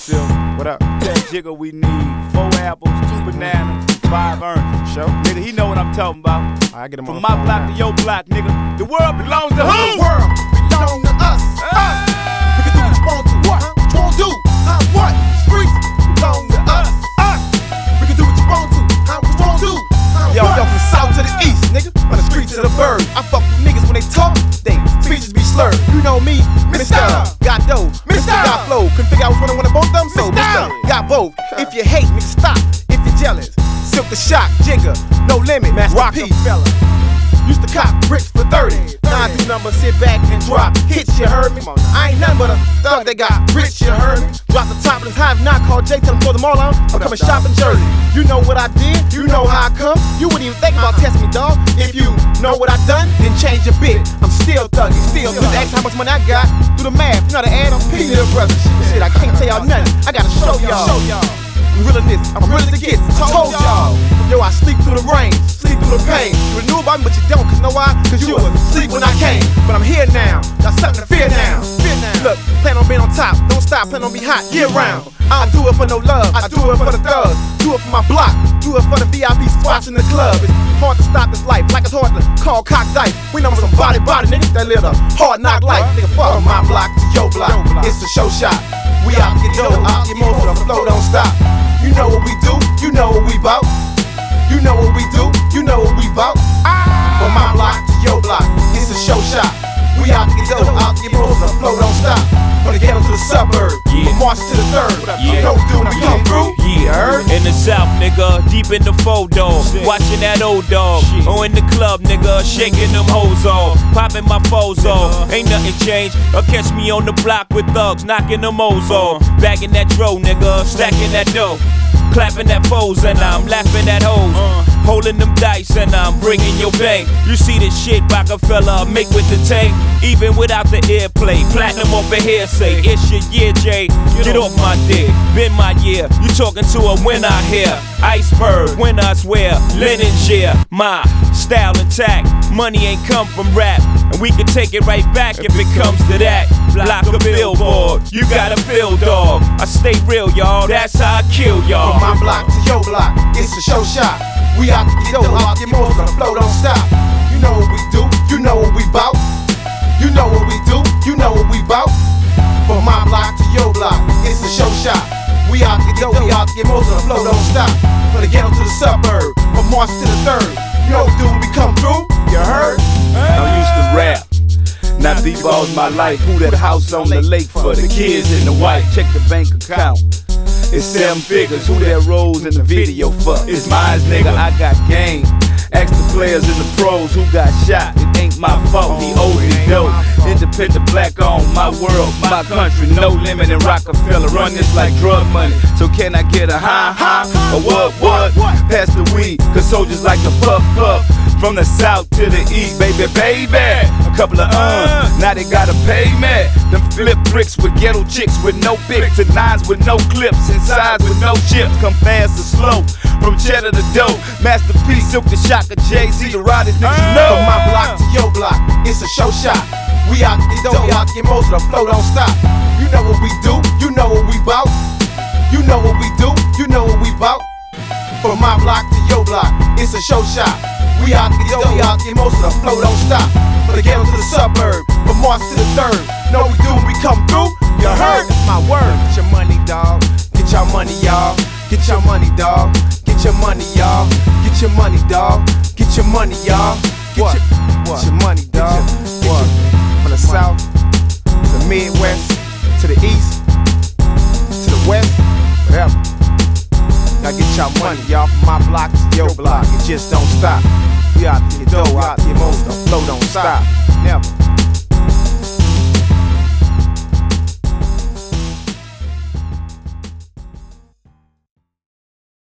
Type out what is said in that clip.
Silk. What up? That jigger we need 4 apples, 2 bananas, 5 oranges. Show. Nigga, he know what I'm talking about. I get him from my block to your block, nigga. The world belongs to who? The world belongs to us. We can do what you want to. What you want to do? What? Streets belong to us. We can do what you want to. What you want to do? Yo, from the south to the east, nigga. From the streets to the bird. I fuck with niggas when they talk. They speeches be slurred. You know me, Mr. Got dough, Mr. Got flow. Couldn't figure out which one of both of them, so Mr. Got both. If you hate, nigga, stop. If you're jealous, Silk the Shock, Jigger, No Limit, Rockefeller. Used to cop bricks for 30. 9 through number, sit back and drop hits, you heard me? I ain't nothing but a thug that got rich, you heard me? Drop the top of his hive, not call Jay, tell him throw them all on. I'm coming shop in Jersey. You know what I did, you know how I come. You wouldn't even think about testing me, dog. If you know what I done, then change your bit. I'm still thugging, still. Just ask how much money I got. Do the math, you know the ad, I'm P little brother. Shit, I can't tell y'all nothing. I gotta show y'all. I'm real in this, I'm real as it gets. I told y'all. Yo, I sleep through the rain, sleep through the pain. You knew about me, but you don't, cause know why? Cause you was asleep when I came. But I'm here now, got something to fear now. Look, plan on being on top, don't stop, plan on be hot year round. I don't do it for no love, I do it for the thugs. Do it for my block, do it for the VIP spots in the club. It's hard to stop this life, like it's hard to call cock dice. We know some body niggas that live a hard knock life. Nigga, fuck from my block to your block, it's a show shot. We out to get dough, out to get more, so the flow don't stop. You know what we do, you know what we bout. You know what we do, you know what we bout. From my block to your block, it's a show shot. We out to get dough, out to get more, so the flow don't stop. From the ghetto to the suburb, from March to the 3rd. You know what we do when we come through. In the south, nigga, deep in the dog. Watching that old dog. Or in the club, nigga, shaking them hoes off. Popping my foes off. Ain't nothing changed. Or catch me on the block with thugs, knocking them hoes off. Bagging that dro, nigga, stacking that dough. Clapping at foes and I'm laughing at hoes. Holding them dice and I'm bringing your bank. You see this shit Rockefeller make with the tank. Even without the airplay, platinum off a hearsay. It's your year, Jay, get off my dick. Been my year, you talking to a winner here. Iceberg, when I swear, linen cheer. My style intact, money ain't come from rap. And we can take it right back if it comes to that. Block a billboard, you gotta feel, dog. I stay real, y'all, that's how I kill y'all. From my block to your block, it's a show shot. We out to get dough, out to get more, so the flow don't stop. You know what we do, you know what we bout. You know what we do, you know what we bout. From my block to your block, it's a show shot. We out to get dough, we out to get more, so the flow don't stop. From the ghetto to the suburb, from March to the 3rd. You know what we do when we come through, you heard? I used to rap. Now D-ball's my life. Who that house on the lake for? The kids in the white. Check the bank account. It's 7 figures. Who that rolls in the video for? It's mine, nigga. I got game. Ask the players and the pros who got shot. It ain't my fault. He owed me dope. Independent black on my world, my country. No limit in Rockefeller. Run this like drug money. So can I get a ha? Or what? Pass the weed. Cause soldiers like to puff. From the south to the east, baby. A couple of now they gotta pay me. Them flip bricks with ghetto chicks with no pics and 9s with no clips and sides with no chips. Come fast or slow, from cheddar to dough. Master P, Silk the Shock, Jay-Z, the riders niggas know. From my block to your block, it's a show shot. We out to get dough, we out to get more, so the flow don't stop. You know what we do, you know what we bout. You know what we do, you know what we bout. From my block to your block, it's a show shot. We out to get dough, we out to get more, so the flow don't stop. From the ghetto to the suburb, from March to the 3rd. Know what we do when we come through, you heard? It's my word. Get your money, dawg. Get your money, y'all. Get your money, dawg. Get your money, y'all. Get your money, dawg. Get your money, y'all. Get your money, dawg. From the south, to the Midwest, to the east, to the west, whatever. Gotta get y'all money, y'all. From my block to your block, it just don't stop. We out to get dough, out to get most, the flow don't stop.